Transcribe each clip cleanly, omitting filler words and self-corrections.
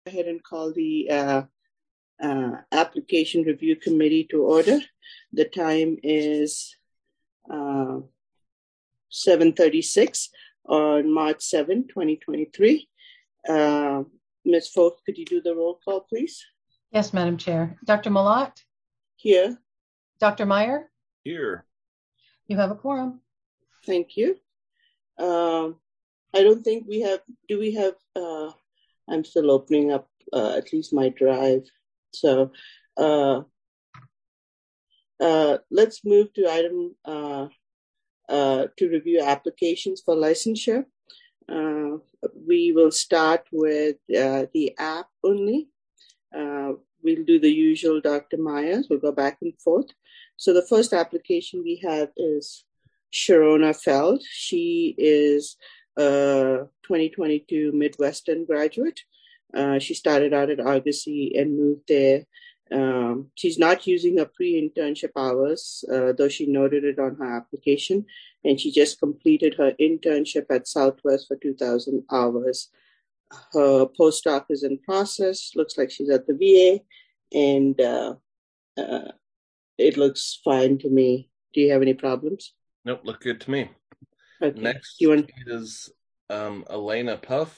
Ahead and call the application review committee to order. The time is 7:36 on March 7, 2023. Ms. Folk, could you do the roll call, please? Yes, Madam Chair. Dr. Malott? Here. Dr. Meyer? Here. You have a quorum. Thank you. I don't think we have, do we have, I'm still opening up at least my drive. So let's move to item to review applications for licensure. We will start with the app only. We'll do the usual Dr. Myers. We'll go back and forth. So the first application we have is Sharona Feld. She is a 2022 Midwestern graduate. She started out at Argosy and moved there. She's not using her pre-internship hours, though she noted it on her application. And she just completed her internship at Southwest for 2,000 hours. Her postdoc is in process. Looks like she's at the VA. And it looks fine to me. Do you have any problems? Nope, look good to me. Okay. Next is Elena Puff.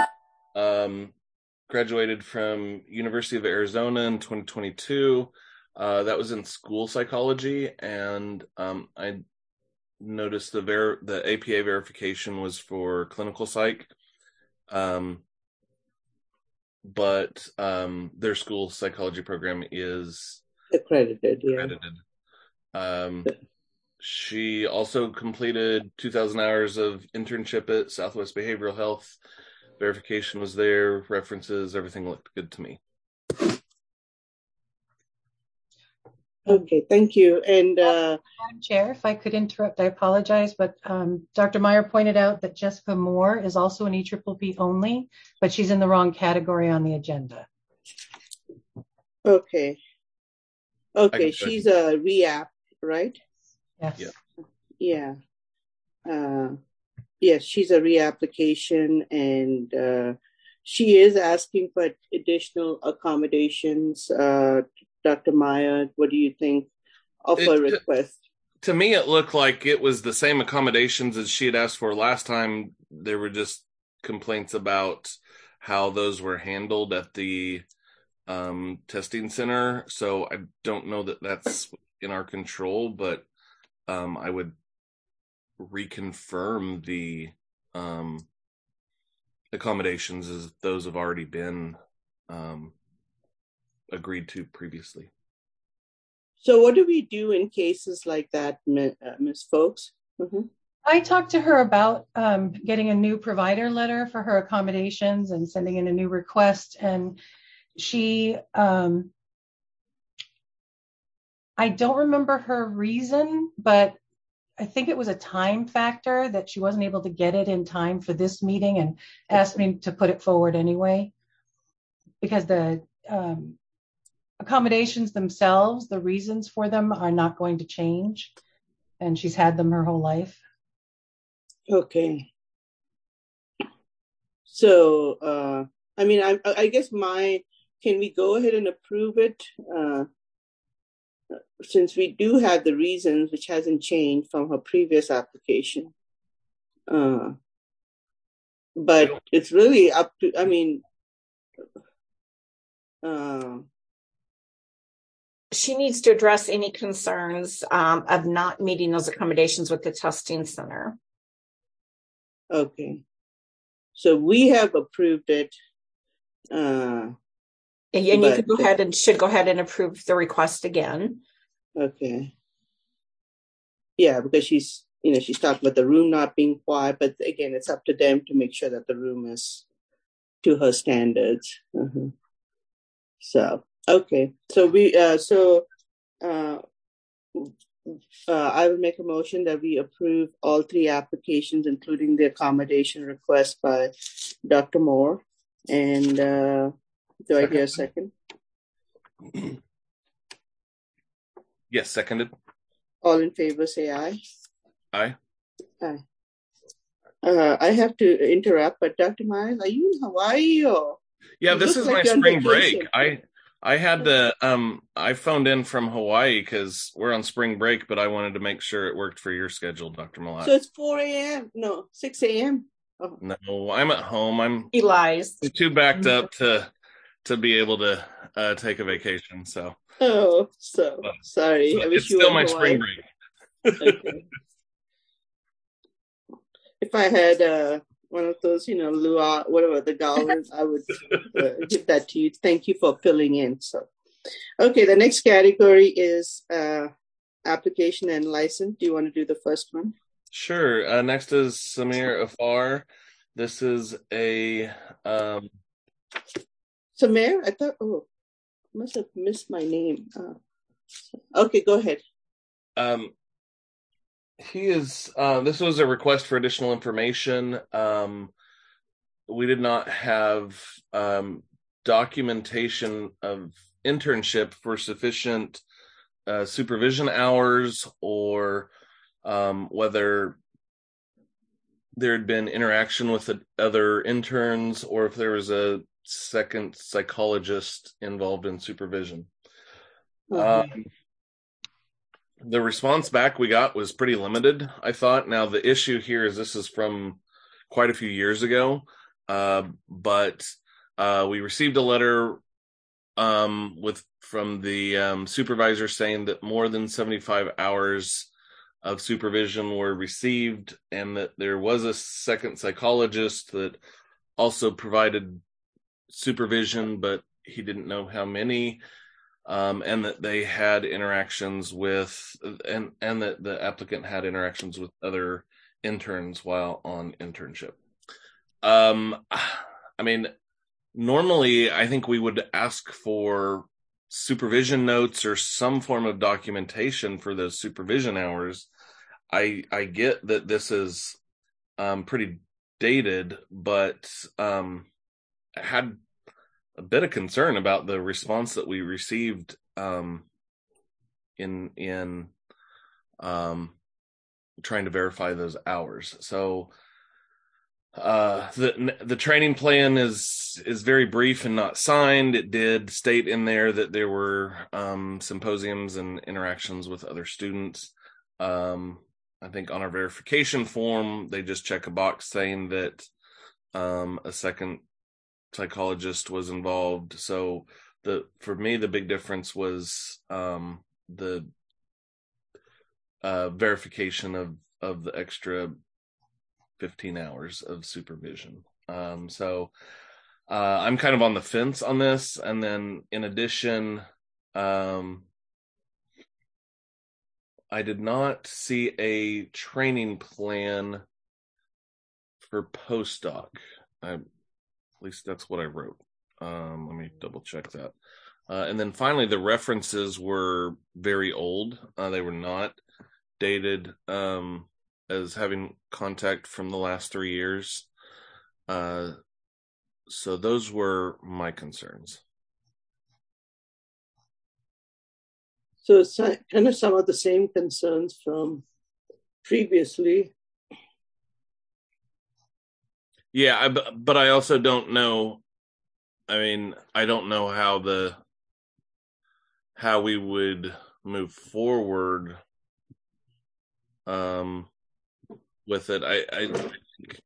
Graduated from University of Arizona in 2022. That was in school psychology, and I noticed the APA verification was for clinical psych, but their school psychology program is accredited. She also completed 2,000 hours of internship at Southwest Behavioral Health. Verification was there, references, everything looked good to me. Okay, thank you. And Madam Chair, if I could interrupt, I apologize, but Dr. Meyer pointed out that Jessica Moore is also an EPPP only, but she's in the wrong category on the agenda. Okay, she's a REAP, right? Yes. Yeah. Yes, she's a reapplication, and she is asking for additional accommodations. Dr. Meyer, what do you think of her request? To me, it looked like it was the same accommodations as she had asked for last time. There were just complaints about how those were handled at the testing center. So I don't know that that's in our control, but I would reconfirm the accommodations as those have already been agreed to previously. So what do we do in cases like that, Ms. Folks? Mm-hmm. I talked to her about getting a new provider letter for her accommodations and sending in a new request. And she, I don't remember her reason, but I think it was a time factor that she wasn't able to get it in time for this meeting and asked me to put it forward anyway, because the accommodations themselves, the reasons for them are not going to change, and she's had them her whole life. Okay. So, I mean, I guess can we go ahead and approve it? Since we do have the reasons, which hasn't changed from her previous application. But it's really up to, I mean, she needs to address any concerns of not meeting those accommodations with the testing center. Okay. So we have approved it. And you could should go ahead and approve the request again. Okay. Yeah, because she's talking about the room not being quiet, but again, it's up to them to make sure that the room is to her standards. Uh-huh. So, okay. So I will make a motion that we approve all three applications, including the accommodation request by Dr. Moore. And do I hear a second? Yes, seconded. All in favor, say aye. Aye. Aye. I have to interrupt, but Dr. Myers, are you in Hawaii or? Yeah, You this look is like my you're on spring break. vacation. I had to I phoned in from Hawaii because we're on spring break, but I wanted to make sure it worked for your schedule, Dr. Malat. So it's 4 a.m. No, 6 a.m. Oh. No, I'm at home. He lies. I'm too backed up to be able to take a vacation. So but sorry. I wish it's you were still in my Hawaii. spring break. Okay. If I had one of those, luau, whatever the garland, I would give that to you. Thank you for filling in. So, okay, the next category is application and license. Do you want to do the first one? Sure. Next is Samir Afar. This is a Samir? I thought, must have missed my name. Okay, go ahead. He is this was a request for additional information. We did not have documentation of internship for sufficient supervision hours, or whether there had been interaction with other interns, or if there was a second psychologist involved in supervision. The response back we got was pretty limited, I thought. Now, the issue here is this is from quite a few years ago, but we received a letter from the supervisor saying that more than 75 hours of supervision were received, and that there was a second psychologist that also provided supervision, but he didn't know how many. And that they had interactions with, and that the applicant had interactions with other interns while on internship. I mean, normally I think we would ask for supervision notes or some form of documentation for those supervision hours. I get that this is pretty dated, but I had a bit of concern about the response that we received in trying to verify those hours. So the training plan is very brief and not signed. It did state in there that there were symposiums and interactions with other students. I think on our verification form, they just check a box saying that a second psychologist was involved. So for me, the big difference was the verification of the extra 15 hours of supervision. So I'm kind of on the fence on this. And then in addition, I did not see a training plan for postdoc. At least that's what I wrote. Let me double check that. And then finally, the references were very old. They were not dated as having contact from the last 3 years. So those were my concerns. So it's kind of some of the same concerns from previously. Yeah, but I also don't know. I mean, I don't know how we would move forward with it. I think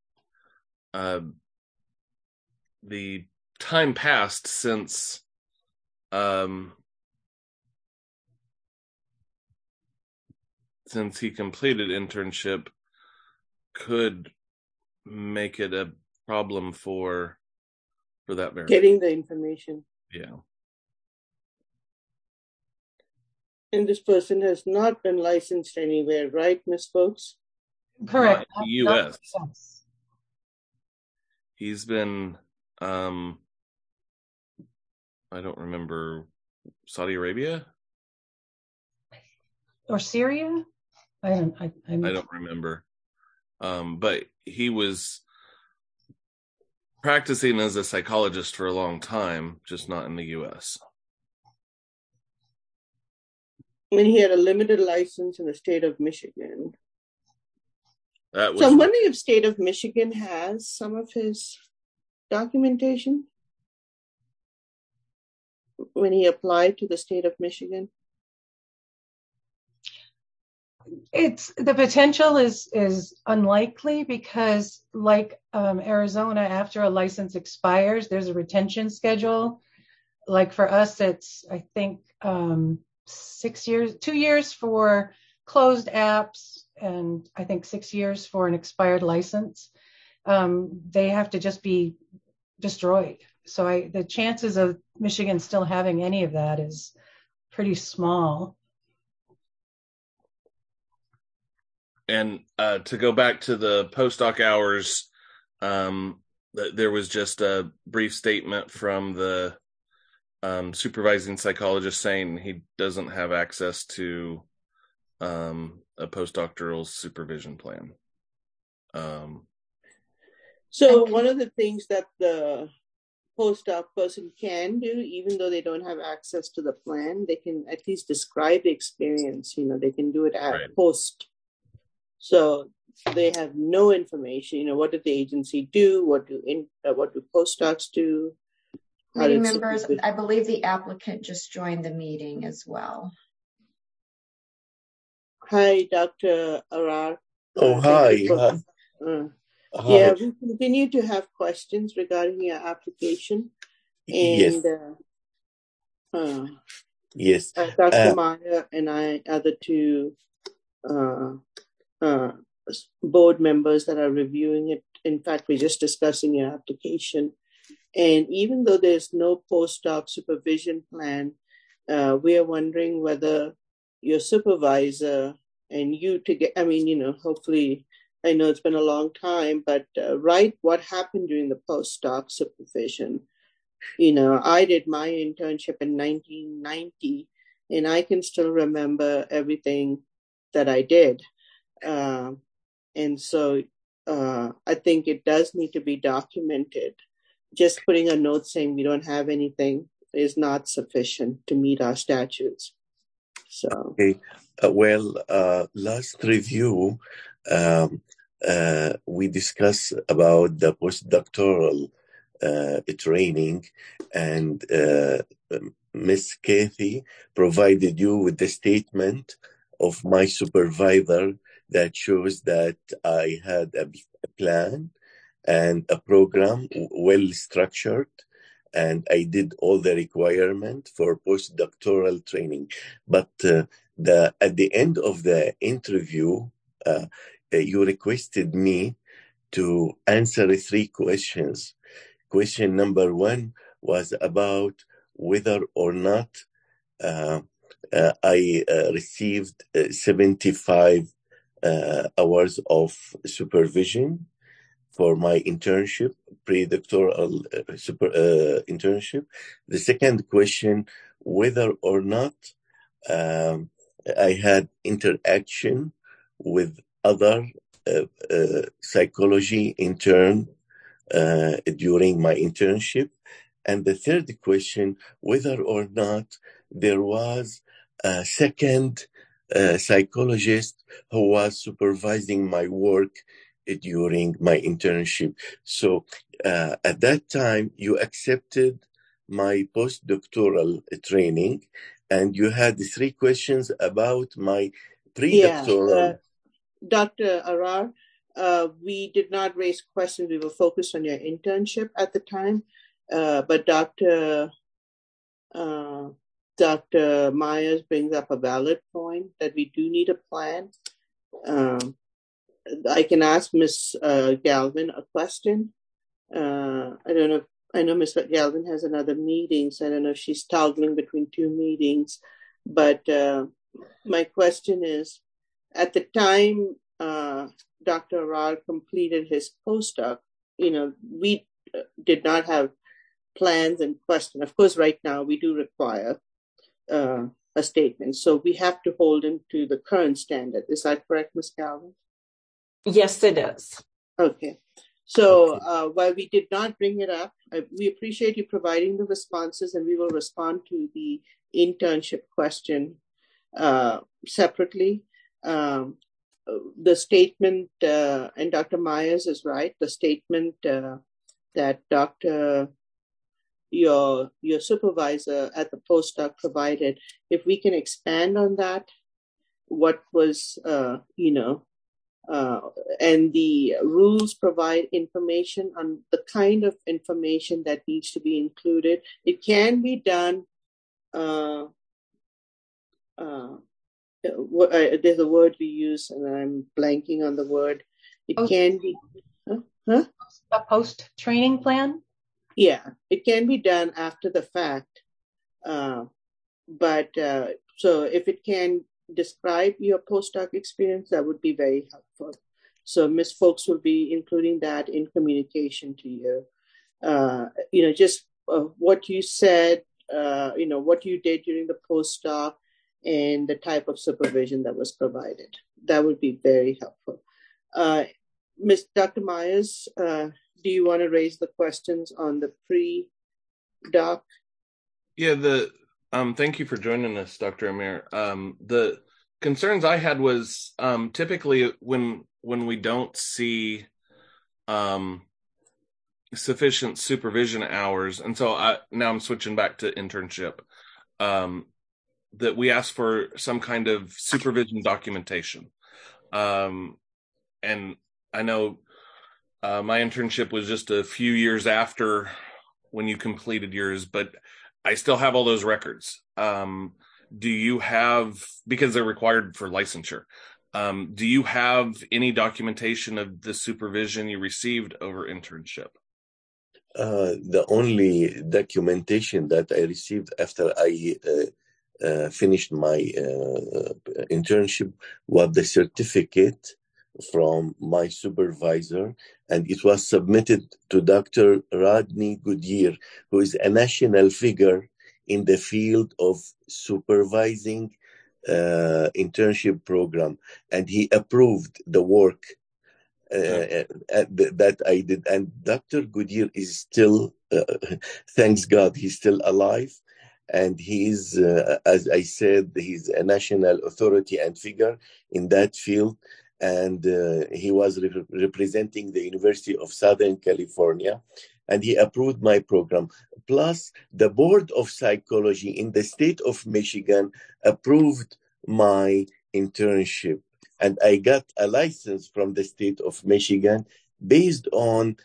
the time passed since he completed internship could make it a problem for that verification. Getting the information. Yeah. And this person has not been licensed anywhere, right, Ms. Folks? Correct. Not in the U.S. He's been, I don't remember, Saudi Arabia? Or Syria? I don't remember. But he was practicing as a psychologist for a long time, just not in the U.S. I mean, he had a limited license in the state of Michigan. That was So I'm wondering if state of Michigan has some of his documentation. when he applied to the state of Michigan? It's the potential is unlikely because, like Arizona, after a license expires, there's a retention schedule. Like for us, it's I think 6 years, 2 years for closed apps, and I think 6 years for an expired license. They have to just be destroyed. So the chances of Michigan still having any of that is pretty small. And to go back to the postdoc hours, there was just a brief statement from the supervising psychologist saying he doesn't have access to a postdoctoral supervision plan. So one of the things that the postdoc person can do, even though they don't have access to the plan, they can at least describe the experience. They can do it at post. So they have no information. What did the agency do? What do postdocs do? Committee members, I believe the applicant just joined the meeting as well. Hi, Dr. Arar. Oh, hi. Yeah, we continue to have questions regarding your application. And yes. Dr. Maya and I are the two board members that are reviewing it. In fact, we're just discussing your application. And even though there's no postdoc supervision plan, we are wondering whether your supervisor and you hopefully, I know it's been a long time, but write what happened during the postdoc supervision. I did my internship in 1990, and I can still remember everything that I did. And so I think it does need to be documented. Just putting a note saying we don't have anything is not sufficient to meet our statutes. So, okay. Last review, we discussed about the postdoctoral training, and Ms. Kathy provided you with the statement of my supervisor that shows that I had a plan and a program well structured, and I did all the requirement for postdoctoral training. But at the end of the interview, you requested me to answer 3 questions. Question number 1 was about whether or not I received 75 hours of supervision for my internship, pre-doctoral internship. The second question, whether or not I had interaction with other psychology intern during my internship. And the third question, whether or not there was a second psychologist who was supervising my work during my internship. So at that time, you accepted my postdoctoral training, and you had 3 questions about my pre-doctoral. Dr. Arar, we did not raise questions. We were focused on your internship at the time. But Dr. Myers brings up a valid point that we do need a plan. I can ask Ms. Galvin a question. I don't know. I know Ms. Galvin has another meeting, so I don't know if she's toggling between 2 meetings. But my question is, at the time Dr. Arar completed his postdoc, we did not have plans and questions. Of course, right now we do require a statement. So we have to hold him to the current standard. Is that correct, Ms. Galvin? Yes, it is. Okay. So while we did not bring it up, we appreciate you providing the responses, and we will respond to the internship question separately. The statement, and Dr. Myers is right, the statement that Dr. your supervisor at the postdoc provided. If we can expand on that, what was, and the rules provide information on the kind of information that needs to be included. It can be done. There's a word we use, and I'm blanking on the word. It can be. A post-training plan? Yeah, it can be done after the fact. But so if it can describe your postdoc experience, that would be very helpful. So Ms. Folks will be including that in communication to you. Just what you said, what you did during the postdoc and the type of supervision that was provided. That would be very helpful. Dr. Myers, do you want to raise the questions on the pre-doc? Yeah, thank you for joining us, Dr. Amir. The concerns I had was typically when we don't see sufficient supervision hours, and so now I'm switching back to internship, that we ask for some kind of supervision documentation. And I know my internship was just a few years after when you completed yours, but I still have all those records. Do you have, because they're required for licensure, do you have any documentation of the supervision you received over internship? The only documentation that I received after I finished my internship was the certificate from my supervisor, and it was submitted to Dr. Rodney Goodyear, who is a national figure in the field of supervising internship program, and he approved the work that I did. And Dr. Goodyear is still, thanks God, he's still alive. And he's, as I said, he's a national authority and figure in that field. And he was representing the University of Southern California, and he approved my program. Plus, the Board of Psychology in the state of Michigan approved my internship, and I got a license from the state of Michigan based on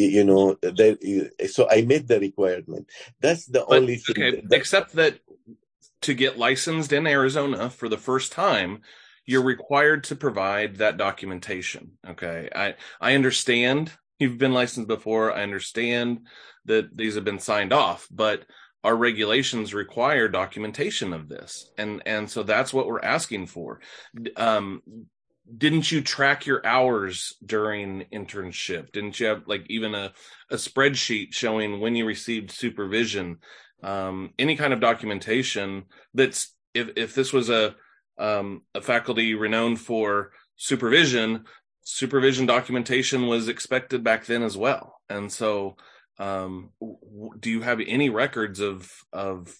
so I met the requirement. That's the only thing. Okay, except that to get licensed in Arizona for the first time, you're required to provide that documentation. Okay. I understand you've been licensed before. I understand that these have been signed off, but our regulations require documentation of this. And so that's what we're asking for. Didn't you track your hours during internship? Didn't you have even a spreadsheet showing when you received supervision? Any kind of documentation that's, if this was a faculty renowned for supervision documentation was expected back then as well. And so do you have any records of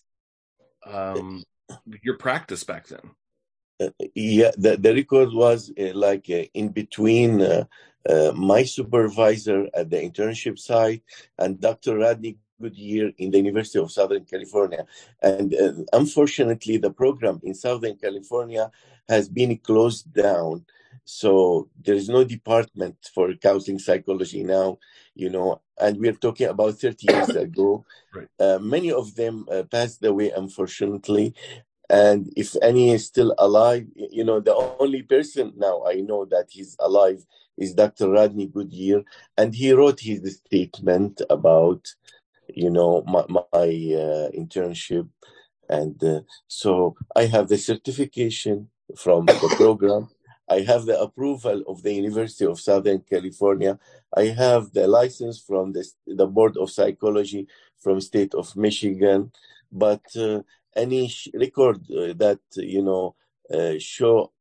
your practice back then? Yeah, the record was in between my supervisor at the internship site and Dr. Rodney Goodyear in the University of Southern California. And unfortunately, the program in Southern California has been closed down. So there is no department for counseling psychology now, and we're talking about 30 years ago. Right. Many of them passed away, unfortunately. And if any is still alive, the only person now I know that he's alive is Dr. Rodney Goodyear. And he wrote his statement about, my internship. And so I have the certification from the program. I have the approval of the University of Southern California. I have the license from the Board of Psychology from state of Michigan. But any record that show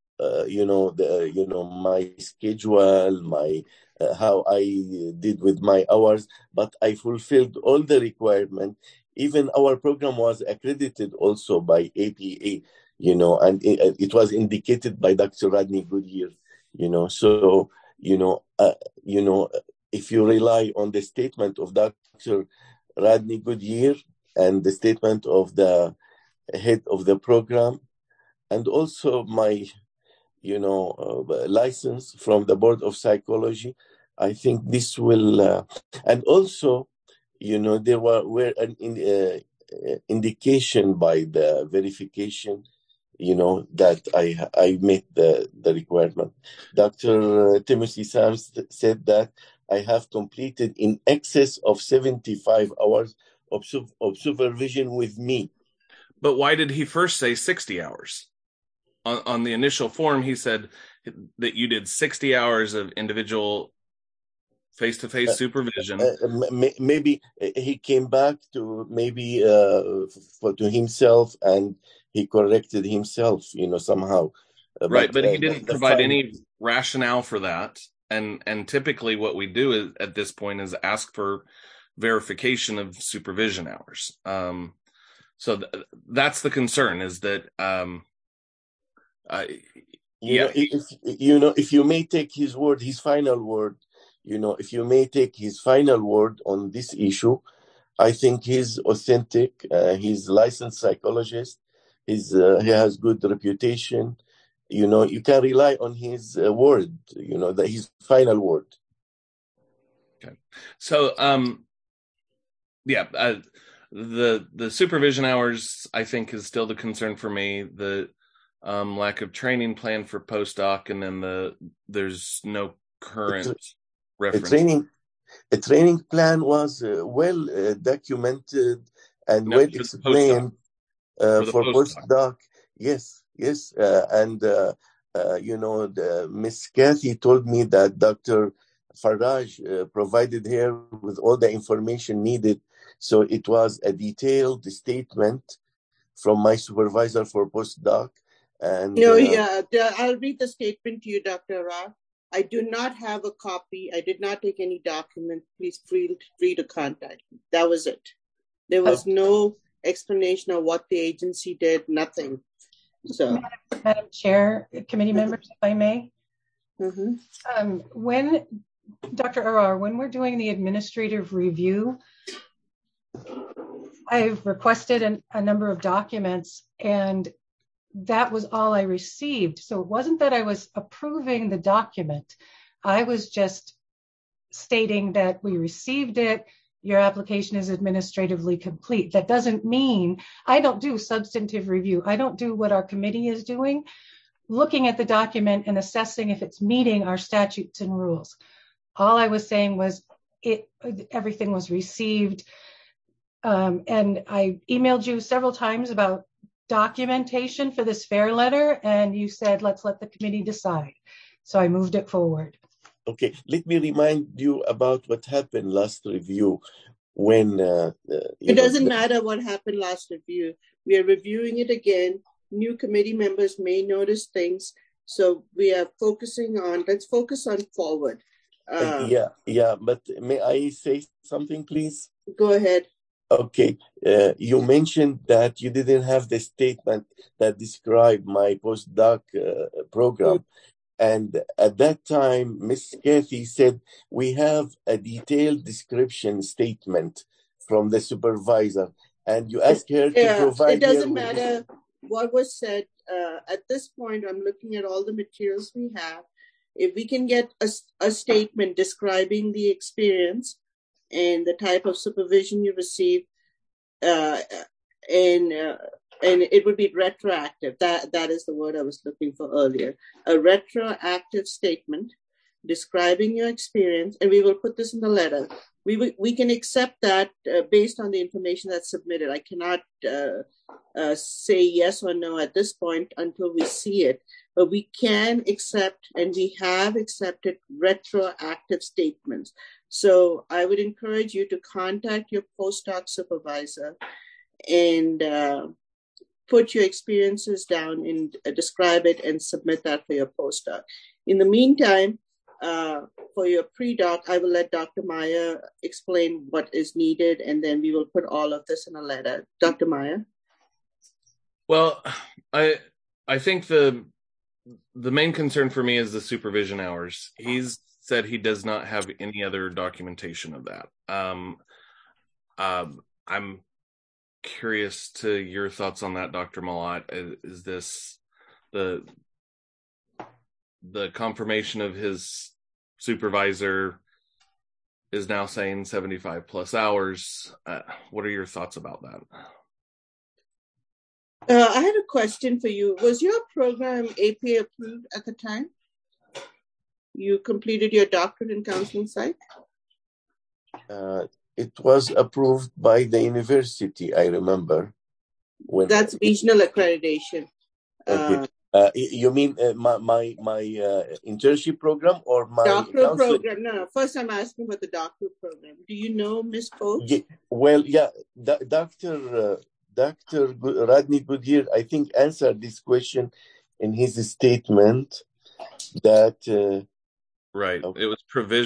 my schedule, my how I did with my hours, but I fulfilled all the requirements. Even our program was accredited also by APA, and it was indicated by Dr. Rodney Goodyear, So if you rely on the statement of Dr. Rodney Goodyear, and the statement of the head of the program, and also my, license from the Board of Psychology. I think this will, and also, there were an indication by the verification, that I met the requirement. Dr. Timothy Sams said that I have completed in excess of 75 hours of supervision with me. But why did he first say 60 hours? On the initial form, he said that you did 60 hours of individual face-to-face supervision. Maybe he came back to to himself, and he corrected himself, somehow. Right, but he didn't provide any rationale for that. And typically what we do is, at this point, is ask for verification of supervision hours. So that's the concern, is that if you may take his word, his final word, if you may take his final word on this issue, I think he's authentic. He's a licensed psychologist. He has good reputation. You can rely on his word, his final word. Okay. So, the supervision hours, I think, is still the concern for me. The lack of training plan for postdoc, and then there's no current reference. A training plan was well documented and well explained for postdoc. Yes. And Miss Kathy told me that Dr. Faraj provided her with all the information needed. So it was a detailed statement from my supervisor for postdoc. And I'll read the statement to you, Dr. Ra. I do not have a copy. I did not take any document. Please feel free to contact me. That was it. There was no explanation of what the agency did, nothing. So, Madam Chair, committee members, if I may. Mm-hmm. When Dr. Arar, when we're doing the administrative review, I've requested a number of documents, and that was all I received. So it wasn't that I was approving the document. I was just stating that we received it. Your application is administratively complete. That doesn't mean I don't do substantive review. I don't do what our committee is doing, looking at the document and assessing if it's meeting our statutes and rules. All I was saying was everything was received. And I emailed you several times about documentation for this FAIR letter, and you said, let's let the committee decide. So I moved it forward. Okay, let me remind you about what happened last review when... it doesn't matter what happened last review. We are reviewing it again. New committee members may notice things. So we are let's focus on forward. But may I say something, please? Go ahead. Okay, you mentioned that you didn't have the statement that described my postdoc program. Mm-hmm. And at that time, Ms. Kathy said, we have a detailed description statement from the supervisor. And you asked her to provide... It doesn't matter what was said. At this point, I'm looking at all the materials we have. If we can get a statement describing the experience and the type of supervision you received, and it would be retroactive. That is the word I was looking for earlier. A retroactive statement describing your experience, and we will put this in the letter. We can accept that based on the information that's submitted. I cannot say yes or no at this point until we see it, but we can accept, and we have accepted, retroactive statements. So I would encourage you to contact your postdoc supervisor and put your experiences down and describe it and submit that for your postdoc. In the meantime, for your pre-doc, I will let Dr. Maya explain what is needed, and then we will put all of this in a letter. Dr. Maya? Well, I think the main concern for me is the supervision hours. He's said he does not have any other documentation of that. I'm curious to your thoughts on that, Dr. Malat. Is this the confirmation of his supervisor is now saying 75 plus hours? What are your thoughts about that? I had a question for you. Was your program APA approved at the time you completed your doctorate in counseling psych? It was approved by the university, I remember. That's regional accreditation. Okay. You mean my internship program or my doctoral program? No, first I'm asking about the doctoral program. Do you know Ms. Coates? Dr. Rodney Goodyear, I think, answered this question in his statement that right. Okay. It was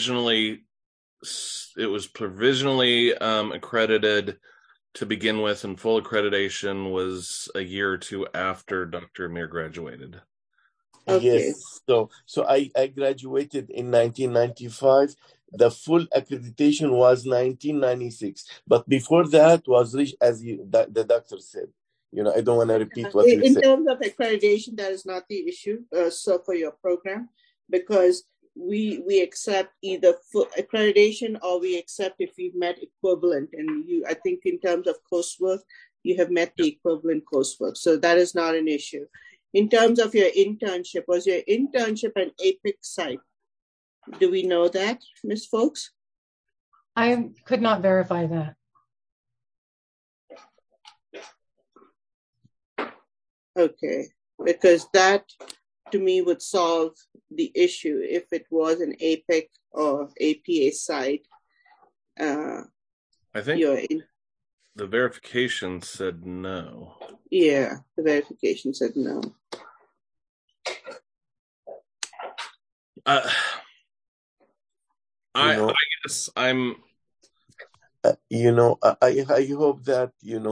provisionally accredited to begin with, and full accreditation was a year or two after Dr. Amir graduated. Okay. Yes. So I graduated in 1995. The full accreditation was 1996. But before that was reached, as the doctor said. I don't want to repeat what you said. In terms of accreditation, that is not the issue. So for your program, because we accept either full accreditation or we accept if you've met equivalent. And I think in terms of coursework, you have met the equivalent coursework. So that is not an issue. In terms of your internship, was your internship an APIC site? Do we know that, Ms. Folks? I could not verify that. Okay, because that to me would solve the issue if it was an APIC or APA site. I think the verification said no. Yeah, the verification said no. I guess I'm. I hope that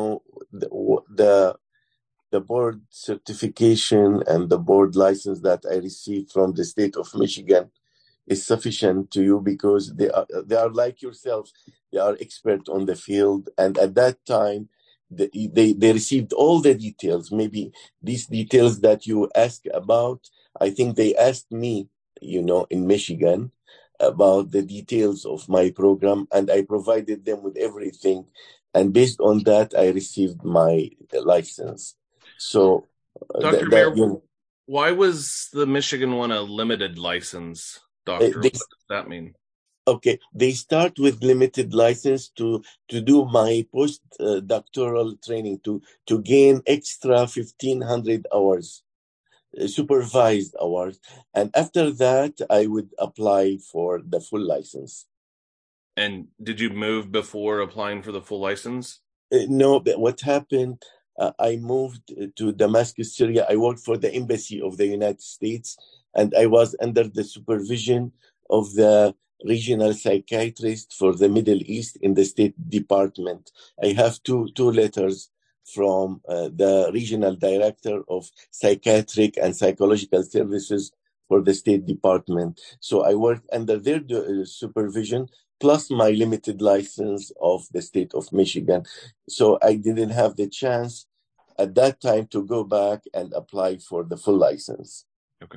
the board certification and the board license that I received from the state of Michigan is sufficient to you, because they are like yourselves. They are expert on the field, and at that time they received all the details. Maybe these details that you ask about, I think they asked me, in Michigan, about the details of my program, and I provided them with everything, and based on that I received my license. So Dr. Mayer, why was the Michigan one a limited license, doctor? What does that mean? Okay, they start with limited license to do my postdoctoral training, to gain extra 1,500 hours, supervised hours, and after that I would apply for the full license. And did you move before applying for the full license? No, but what happened, I moved to Damascus, Syria. I worked for the Embassy of the United States, and I was under the supervision of the regional psychiatrist for the Middle East in the State Department. I have two letters from the regional director of psychiatric and psychological services for the State Department. So I worked under their supervision, plus my limited license of the state of Michigan. So I didn't have the chance at that time to go back and apply for the full license. Okay.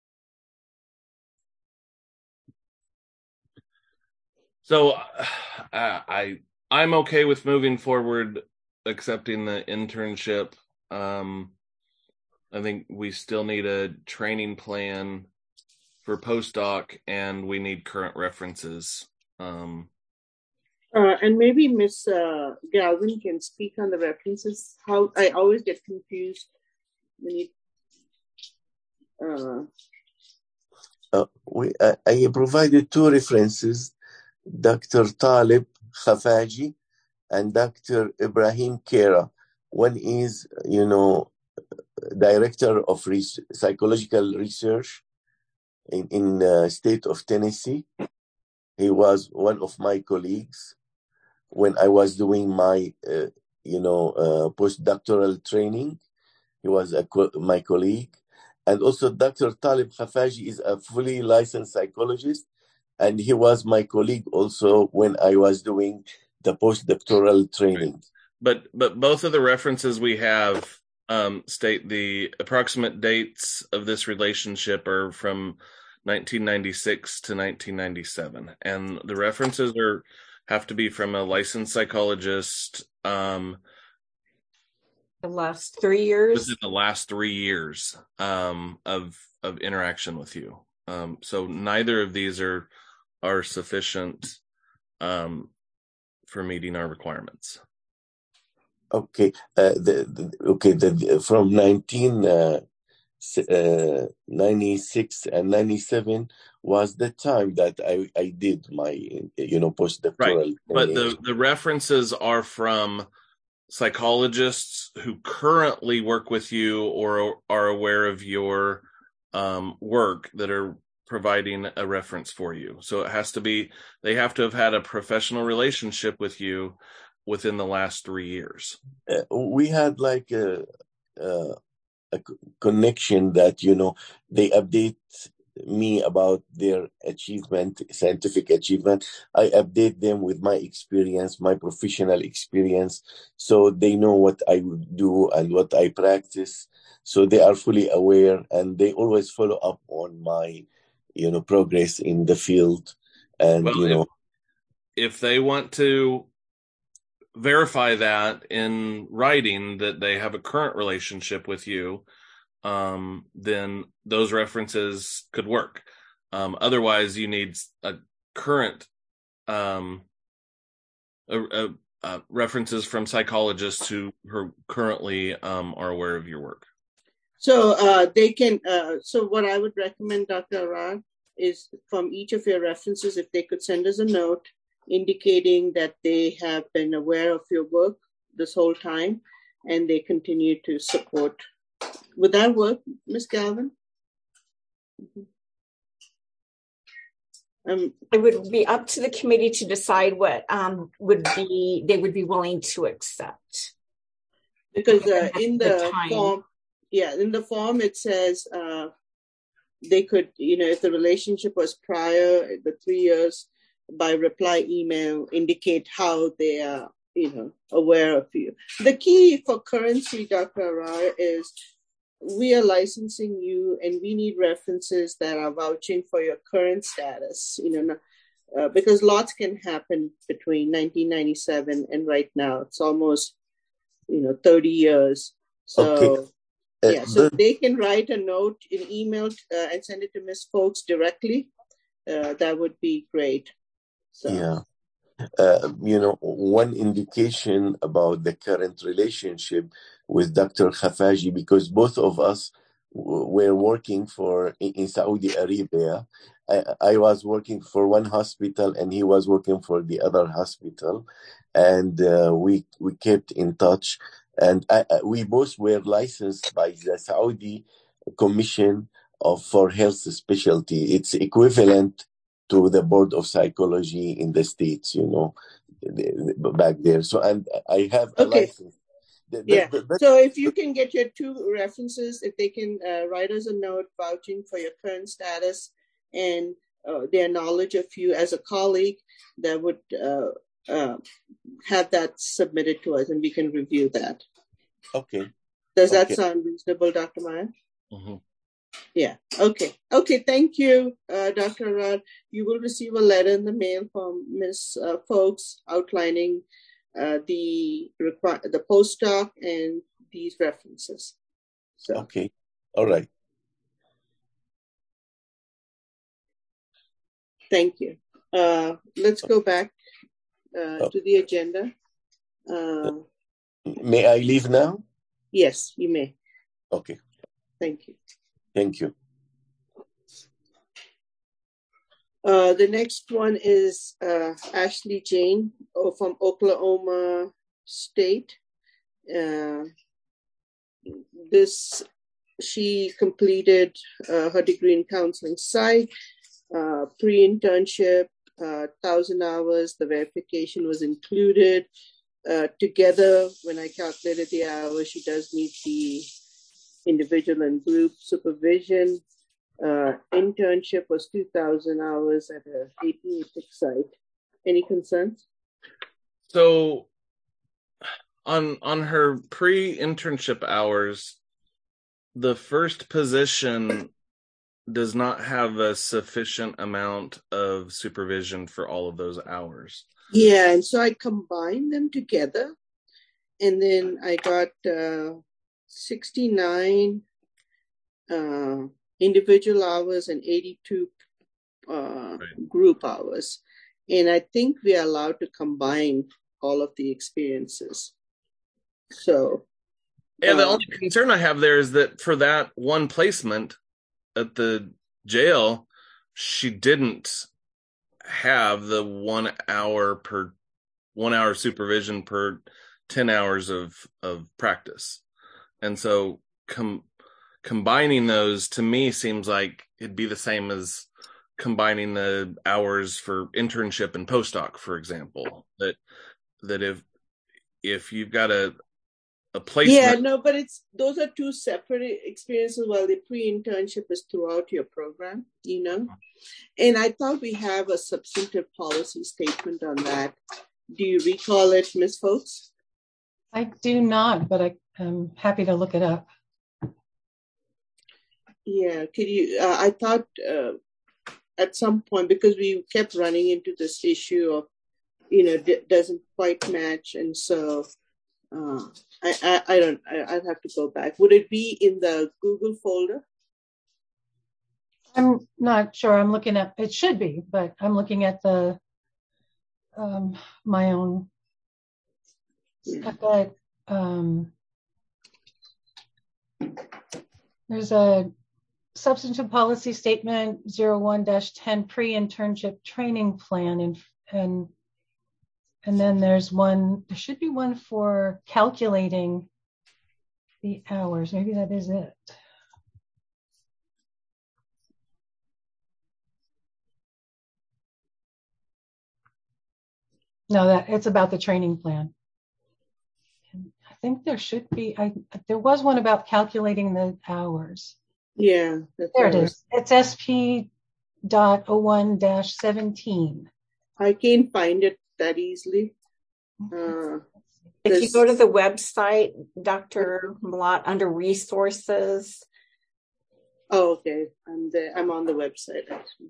So I'm okay with moving forward, accepting the internship. I think we still need a training plan for postdoc, and we need current references. And maybe Ms. Galvin can speak on the references. How I always get confused when I provided two references, Dr. Talib Khafaji and Dr. Ibrahim Kera. One is, director of psychological research in the state of Tennessee. He was one of my colleagues when I was doing my, postdoctoral training. He was my colleague. And also Dr. Talib Khafaji is a fully licensed psychologist, and he was my colleague also when I was doing the postdoctoral training. But both of the references we have state the approximate dates of this relationship are from 1996 to 1997, and the references have to be from a licensed psychologist. The last 3 years. Within the last 3 years of interaction with you. So neither of these are sufficient for meeting our requirements. Okay. From 1996 and 97 was the time that I did my postdoctoral. Right. But the references are from psychologists who currently work with you or are aware of your work that are providing a reference for you. So they have to have had a professional relationship with you within the last 3 years. We had like a connection that, they update me about their achievement, scientific achievement. I update them with my experience, my professional experience, so they know what I would do and what I practice. So they are fully aware, and they always follow up on my, progress in the field. And, if they want to verify that in writing that they have a current relationship with you, then those references could work. Otherwise, you need a current references from psychologists who currently are aware of your work. So they can. So what I would recommend, Dr. Arad, is from each of your references, if they could send us a note indicating that they have been aware of your work this whole time and they continue to support. Would that work, Ms. Galvin? It would be up to the committee to decide what they would be willing to accept. Because in the form it says they could, if the relationship was prior the 3 years, by reply email, indicate how they are, aware of you. The key for currency, Dr. Arad, is we are licensing you and we need references that are vouching for your current status, because lots can happen between 1997 and right now. It's almost, 30 years. So, okay. So they can write a note in email and send it to Ms. Folks directly. That would be great. So. Yeah. One indication about the current relationship with Dr. Khafaji, because both of us were working in Saudi Arabia. I was working for one hospital and he was working for the other hospital, and we kept in touch, and we both were licensed by the Saudi Commission for Health Specialty. It's equivalent to the Board of Psychology in the States, back there. So, and I have a license. So if you can get your two references, if they can write us a note vouching for your current status and their knowledge of you as a colleague, that would have that submitted to us and we can review that. Okay. Does that sound reasonable, Dr. Maya? Mm-hmm. Yeah. Okay. Thank you, Dr. Arad. You will receive a letter in the mail from Ms. Folks outlining the postdoc and these references. So. Okay. All right. Thank you. Let's go back to the agenda. May I leave now? Yes, you may. Okay. Thank you. Thank you. The next one is Ashley Jane from Oklahoma State. She completed her degree in counseling psych, pre-internship, 1,000 hours. The verification was included. Together, when I calculated the hours, she does meet the individual and group supervision. Internship was 2,000 hours at a APA site. Any concerns? So on her pre-internship hours, the first position does not have a sufficient amount of supervision for all of those hours. Yeah, and so I combined them together, and then I got 69 individual hours and 82 group hours. And I think we are allowed to combine all of the experiences. So, yeah, the only concern I have there is that for that one placement at the jail, she didn't have the 1 hour supervision per 10 hours of practice. And so combining those to me seems like it'd be the same as combining the hours for internship and postdoc, for example, that if you've got a placement. Yeah, no, but those are two separate experiences. While the pre-internship is throughout your program, and I thought we have a substantive policy statement on that. Do you recall it, Ms. Folks? I do not, but I'm happy to look it up. Yeah, could you? I thought at some point, because we kept running into this issue of, doesn't quite match, and so I'd have to go back. Would it be in the Google folder? I'm not sure. I'm looking at it. Should be, but I'm looking at the my own. I've got there's a substantive policy statement 01-10 pre-internship training plan, and then there's one. There should be one for calculating the hours. Maybe that is it. No, it's about the training plan. And I think there should be. There was one about calculating the hours. Yeah, there it is. It's SP.01-17. I can't find it that easily. If you go to the website, Dr. Malott, under resources. Oh, okay. I'm there. I'm on the website actually.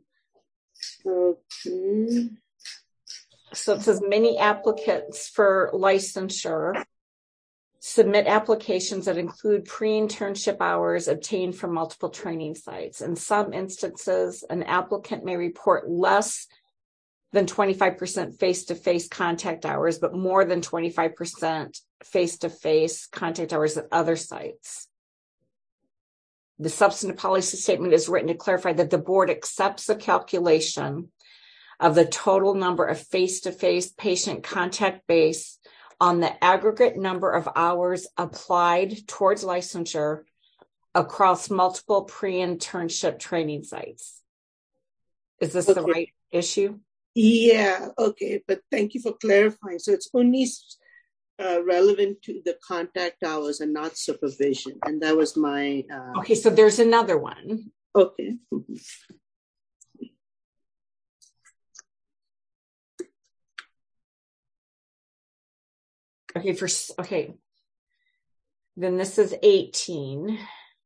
Okay. So it says many applicants for licensure submit applications that include pre-internship hours obtained from multiple training sites. In some instances, an applicant may report less than 25% face-to-face contact hours, but more than 25% face-to-face contact hours at other sites. The substantive policy statement is written to clarify that the board accepts the calculation of the total number of face-to-face patient contact base on the aggregate number of hours applied towards licensure across multiple pre-internship training sites. Is this the right issue? Yeah, okay, but thank you for clarifying. So it's only relevant to the contact hours and not supervision. And that was my... Okay, so there's another one. Okay. Okay, then this is 18.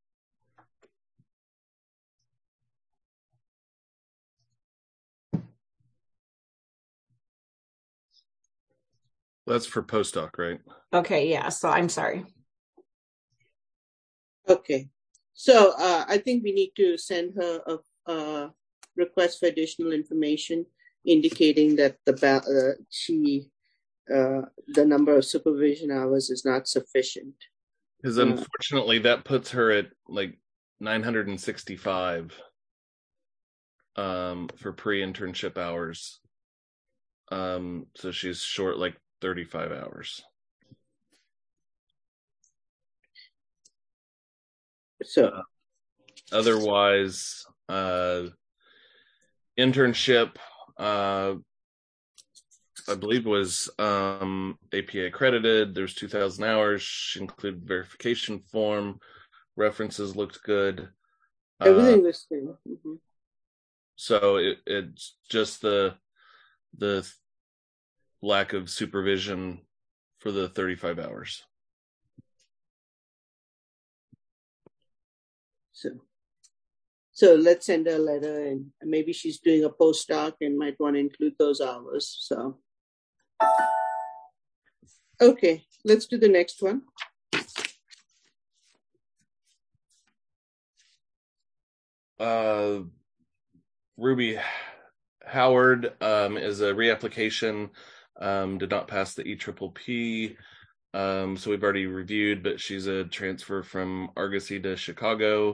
That's for postdoc, right? Okay, yeah, so I'm sorry. Okay, so I think we need to send her a request for additional information indicating that the number of supervision hours is not sufficient. Because unfortunately, that puts her at like 965 for pre-internship hours. So she's short like 35 hours. So otherwise, internship, I believe was APA accredited. There's 2,000 hours. She included verification form. References looked good. Everything was good. Mm-hmm. So it's just the lack of supervision for the 35 hours. So let's send her a letter, and maybe she's doing a postdoc and might want to include those hours. So, okay, let's do the next one. Ruby Howard is a reapplication, did not pass the EPPP. So we've already reviewed, but she's a transfer from Argosy to Chicago.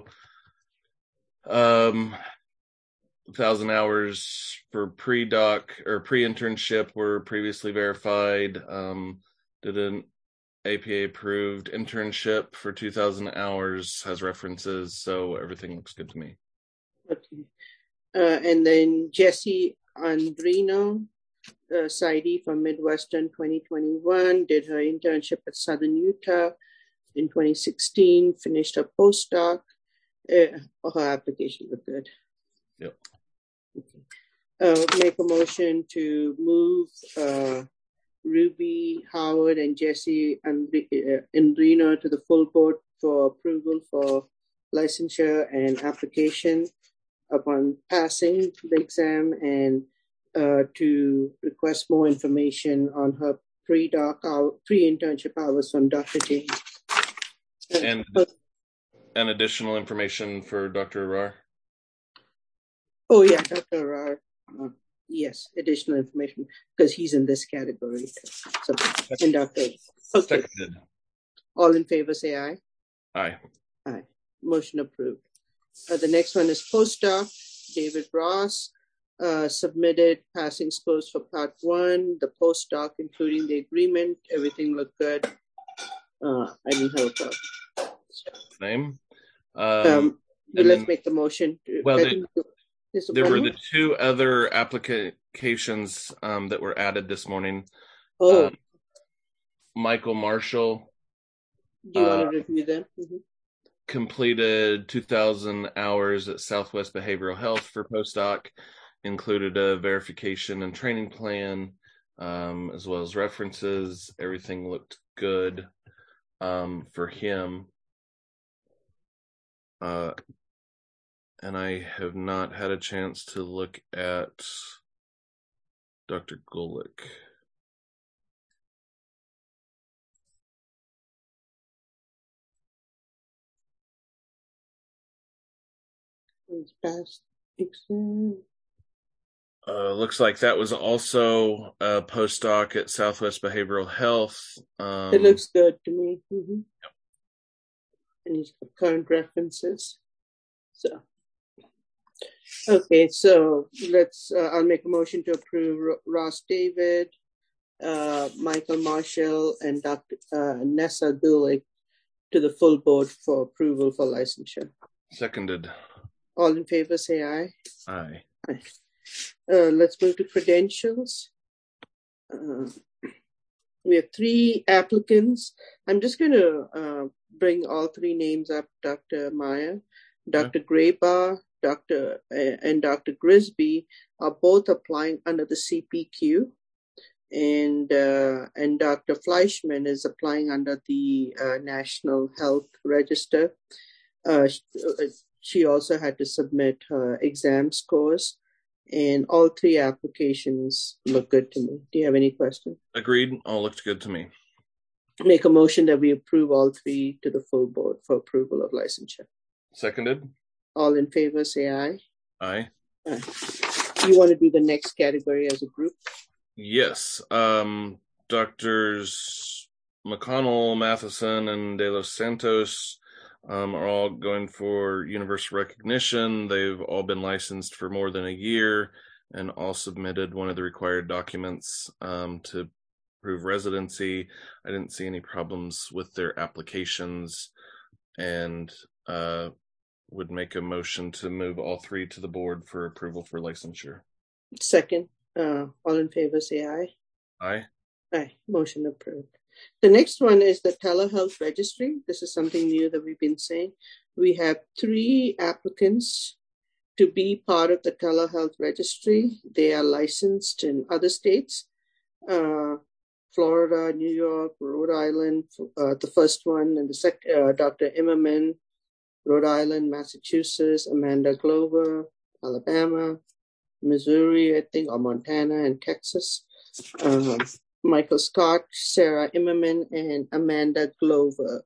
1,000 hours for pre-doc or pre-internship were previously verified. Did an APA approved internship for 2,000 hours, has references, so everything looks good to me. Okay. And then Jessie Andrino, PsyD from Midwestern 2021, did her internship at Southern Utah in 2016, finished her postdoc. Her application looked good. Yep. Okay. Make a motion to move Ruby Howard and Jessie Andrino to the full board for approval for licensure and application upon passing the exam, and to request more information on her pre-internship hours from Dr. James. And additional information for Dr. Arar? Oh, yeah, Dr. Arar. Yes, additional information, because he's in this category. So, and Dr. Okay. Seconded. All in favor, say aye. Aye. Aye. Motion approved. The next one is postdoc. David Ross submitted passing scores for part 1, the postdoc, including the agreement. Everything looked good. I didn't have a problem. Name. Let's make the motion. Well, there were the 2 other applications that were added this morning. Oh. Michael Marshall. Do you want to review them? Mm-hmm. Completed 2,000 hours at Southwest Behavioral Health for postdoc, included a verification and training plan, as well as references. Everything looked good for him. And I have not had a chance to look at Dr. Gulick. Past exam. Looks like that was also a postdoc at Southwest Behavioral Health. It looks good to me. Mm-hmm. Yep. And he's got current references. So, okay, so let's. I'll make a motion to approve Ross David, Michael Marshall, and Dr. Nessa Gulick to the full board for approval for licensure. Seconded. All in favor, say aye. Aye. Aye. Let's move to credentials. We have 3 applicants. I'm just going to bring all 3 names up, Dr. Meyer. Dr. Graybar, and Dr. Grisby are both applying under the CPQ. And Dr. Fleischman is applying under the National Health Register. She also had to submit her exam scores, and all 3 applications look good to me. Do you have any questions? Agreed. All looked good to me. Make a motion that we approve all 3 to the full board for approval of licensure. Seconded. All in favor, say aye. Aye. Aye. You want to do the next category as a group? Yes. Doctors McConnell, Matheson, and De Los Santos are all going for universal recognition. They've all been licensed for more than a year and all submitted one of the required documents to prove residency. I didn't see any problems with their applications, and would make a motion to move all 3 to the board for approval for licensure. Second. All in favor, say aye. Aye. Aye. Motion approved. The next one is the telehealth registry. This is something new that we've been saying. We have 3 applicants to be part of the telehealth registry. They are licensed in other states. Florida, New York, Rhode Island, the first one, and the second, Dr. Immerman, Rhode Island, Massachusetts, Amanda Glover, Alabama, Missouri, I think, or Montana, and Texas. Michael Scott, Sarah Immerman, and Amanda Glover.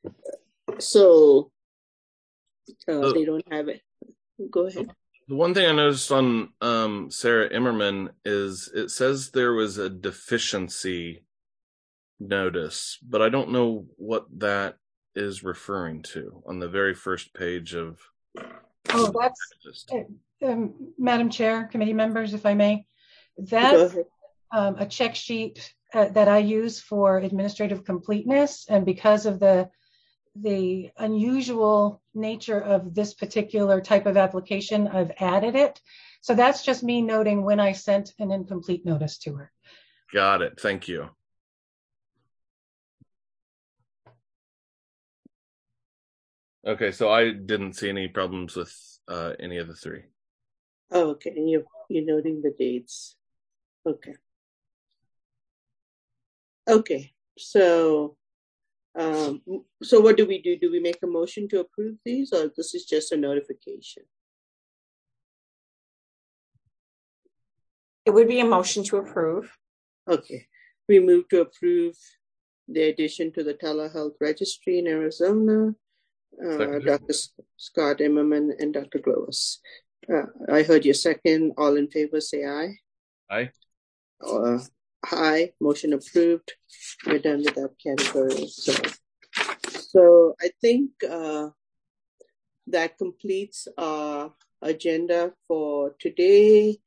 So they don't have it. Go ahead. The one thing I noticed on Sarah Immerman is it says there was a deficiency notice, but I don't know what that is referring to on the very first page of. Oh, that's Madam Chair, committee members, if I may. That's a check sheet that I use for administrative completeness, and because of the unusual nature of this particular type of application, I've added it. So that's just me noting when I sent an incomplete notice to her. Got it. Thank you. Okay, so I didn't see any problems with any of the three. Oh, okay, and you're noting the dates. Okay. Okay, so what do we do? Do we make a motion to approve these, or this is just a notification? It would be a motion to approve. Okay, we move to approve the addition to the telehealth registry in Arizona, Dr. Scott Immerman and Dr. Glovis. I heard your second. All in favor, say aye. Aye. Aye. Motion approved. We're done with that category. So I think that completes our agenda for today.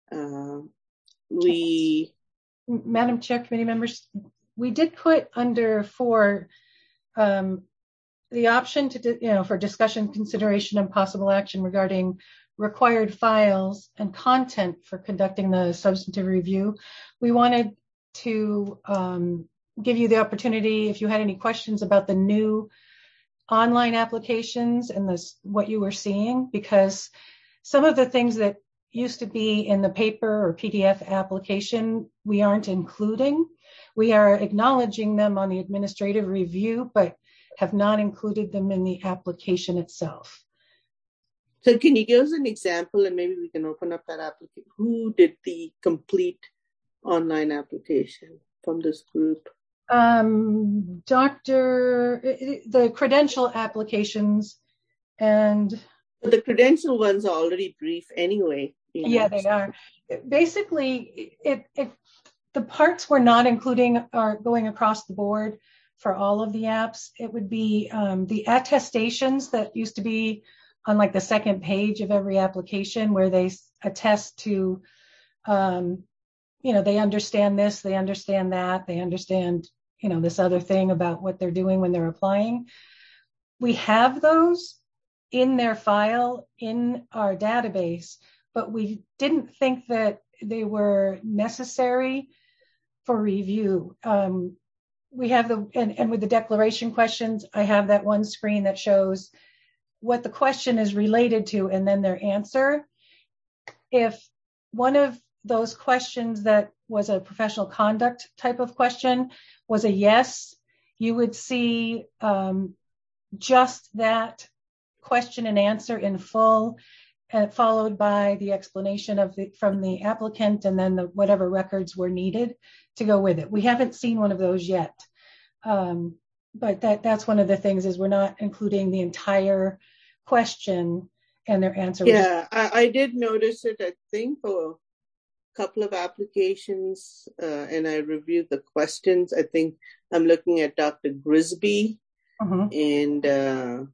Madam Chair, committee members, we did put under 4 the option to, for discussion, consideration, and possible action regarding required files and content for conducting the substantive review. We wanted to give you the opportunity, if you had any questions about the new online applications and what you were seeing, because some of the things that used to be in the paper or PDF application, we aren't including. We are acknowledging them on the administrative review, but have not included them in the application itself. So can you give us an example, and maybe we can open up that application? Who did the complete online application from this group? The credential applications, and the credential ones are already brief anyway. Yeah, they are. Basically, the parts we're not including are going across the board for all of the apps. It would be the attestations that used to be on like the second page of every application, where they attest to, they understand this, they understand that, they understand, this other thing about what they're doing when they're applying. We have those in their file in our database, but we didn't think that they were necessary for review. We have and with the declaration questions, I have that one screen that shows what the question is related to and then their answer. If one of those questions that was a professional conduct type of question was a yes, you would see just that question and answer in full, followed by the explanation from the applicant, and then whatever records were needed to go with it. We haven't seen one of those yet, but that's one of the things is we're not including the entire question and their answer. Yeah, I did notice it, I think, for a couple of applications, and I reviewed the questions. I think I'm looking at Dr. Grisby, and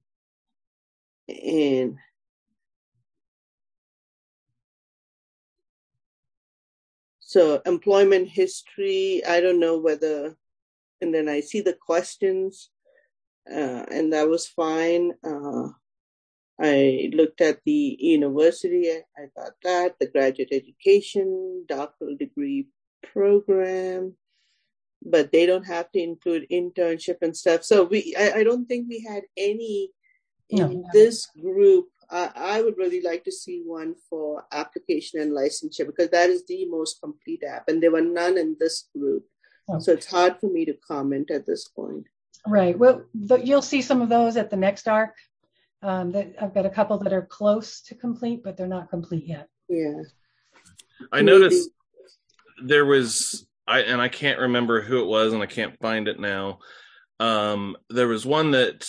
so employment history, I don't know whether, and then I see the questions, and that was fine. I looked at the university, I got that, the graduate education, doctoral degree program, but they don't have to include internship and stuff. So I don't think we had any in this group, I would really like to see one for application and licensure, because that is the most complete app, and there were none in this group. So it's hard for me to comment at this point. Right. Well, you'll see some of those at the next ARC. I've got a couple that are close to complete, but they're not complete yet. Yeah. I noticed there was, I can't remember who it was, and I can't find it now. There was one that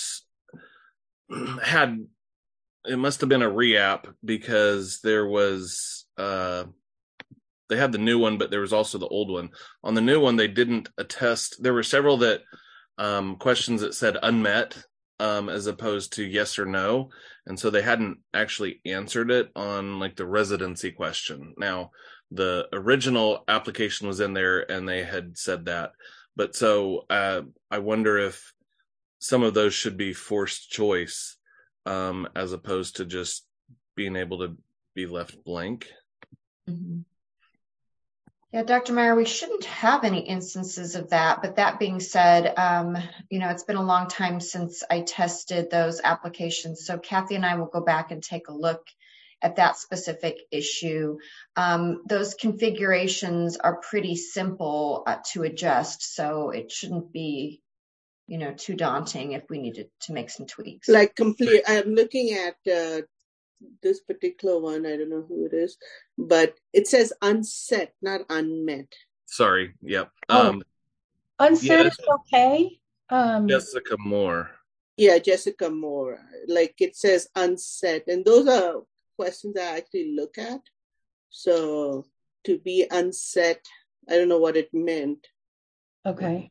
had, it must have been a re-app, because there was, they had the new one, but there was also the old one. On the new one, they didn't attest. There were several that questions that said unmet, as opposed to yes or no. And so they hadn't actually answered it on like the residency question. Now, the original application was in there and they had said that. But so I wonder if some of those should be forced choice, as opposed to just being able to be left blank. Mm-hmm. Yeah, Dr. Meyer, we shouldn't have any instances of that. But that being said, it's been a long time since I tested those applications. So Kathy and I will go back and take a look at that specific issue. Those configurations are pretty simple to adjust. So it shouldn't be, too daunting if we needed to make some tweaks. Like complete, I'm looking at this particular one. I don't know who it is, but it says unset, not unmet. Sorry. Yep. Unset is okay. Jessica Moore. Yeah, Jessica Moore. Like it says unset, and those are questions I actually look at. So to be unset, I don't know what it meant. Okay.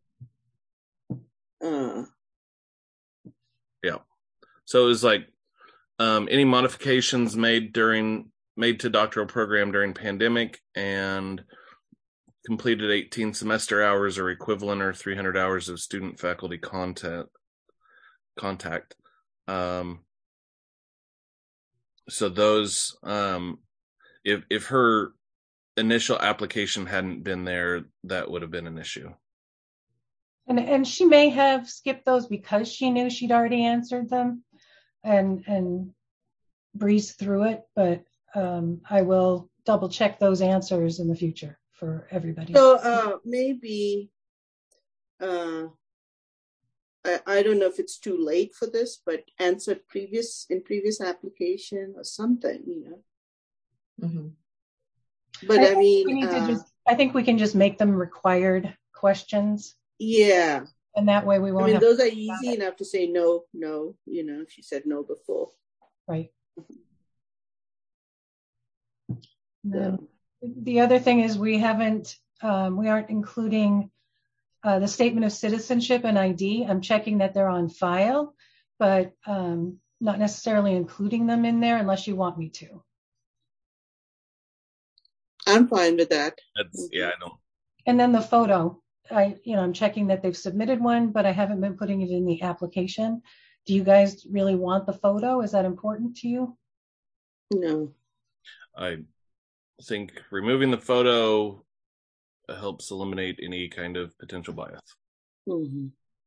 Yeah. So it was like any modifications made to doctoral program during pandemic and completed 18 semester hours or equivalent or 300 hours of student faculty contact. So those, if her initial application hadn't been there, that would have been an issue. And she may have skipped those because she knew she'd already answered them and breezed through it. But I will double check those answers in the future for everybody. So maybe, I don't know if it's too late for this, but answer previous application or something, Mm-hmm. But I think we can just make them required questions. Yeah. And that way we won't have those are easy enough to say no, she said no before. Right. The other thing is we aren't including the statement of citizenship and ID. I'm checking that they're on file, but not necessarily including them in there unless you want me to. I'm fine with that. I don't. And then the photo, I'm checking that they've submitted one, but I haven't been putting it in the application. Do you guys really want the photo? Is that important to you? No. I think removing the photo helps eliminate any kind of potential bias. Mm-hmm.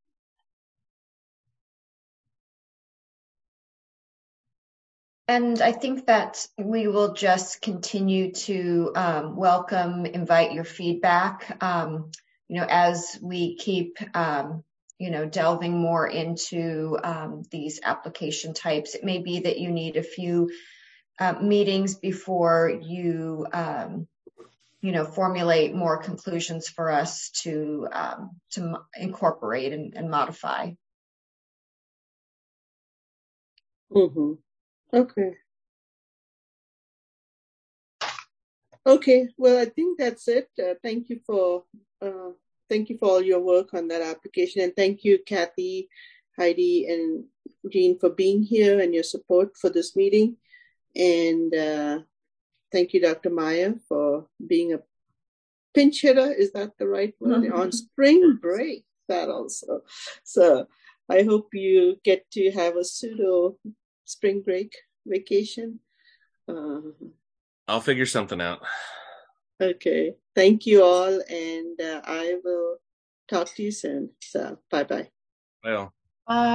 And I think that we will just continue to invite your feedback, as we keep, delving more into these application types. It may be that you need a few meetings before you, formulate more conclusions for us to incorporate and modify. Mm-hmm. Okay. Well, I think that's it. Thank you for all your work on that application, and thank you, Kathy, Heidi, and Jean for being here and your support for this meeting. And thank you, Dr. Meyer, for being a pinch hitter. Is that the right word? Mm-hmm. On spring break, that also. So I hope you get to have a pseudo spring break vacation. I'll figure something out. Okay. Thank you all, and I will talk to you soon. So bye-bye. Well. Bye.